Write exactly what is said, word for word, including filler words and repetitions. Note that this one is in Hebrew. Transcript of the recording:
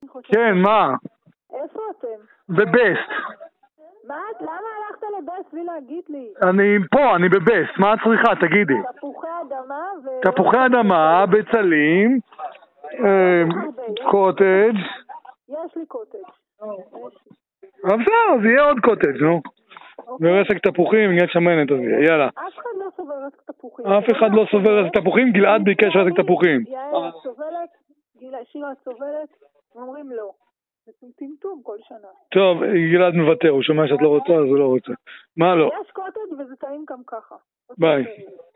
חושבת. כן, מה? איפה אתם? בבסט. מה? למה הלכת לבסט בלי להגיד לי? אני פה, אני בבסט. מה את צריכה? תגידי. תפוחי אדמה ו... תפוחי אדמה, בצלים, קוטג'. יש לי קוטג'. אבל בסדר, זה יהיה עוד קוטג', נו. ורסק תפוחים, נהיה שמנת, אז יאללה. אף אחד לא סובר רסק תפוחים. אף אחד לא סובר רסק תפוחים, גלעד ביקש רסק תפוחים. יעל, את סובלת? שירה, את סובלת? אומרים לא. זה טמטום כל שנה. טוב, גלעד מוותר, הוא שומע שאת לא רוצה, אז הוא לא רוצה. מה לא? יש קוטג' וזה טעים גם ככה. ביי.